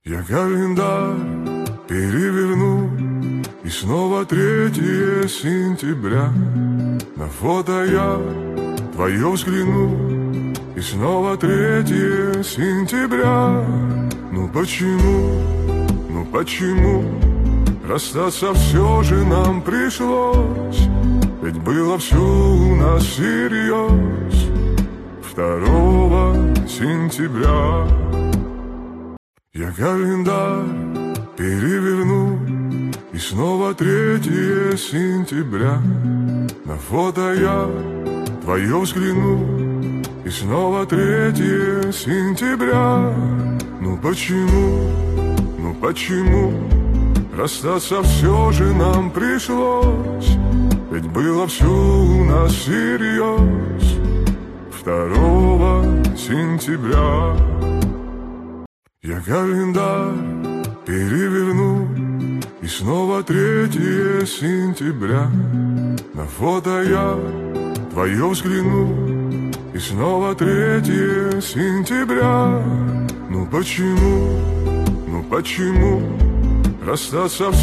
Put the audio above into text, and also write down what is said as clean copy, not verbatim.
Я календарь переверну, и снова 3 сентября. На фото я твое взгляну, и снова 3 сентября. Ну почему расстаться все же нам пришлось? Ведь было все у нас всерьез 2 сентября. Я календарь переверну, и снова 3 сентября. На фото я твое взгляну, и снова 3 сентября. Ну почему расстаться все же нам пришлось? Ведь было все у нас всерьез 2 сентября. Я календарь переверну, и снова 3 сентября. На фото я твое взгляну, и снова 3 сентября. Ну почему расстаться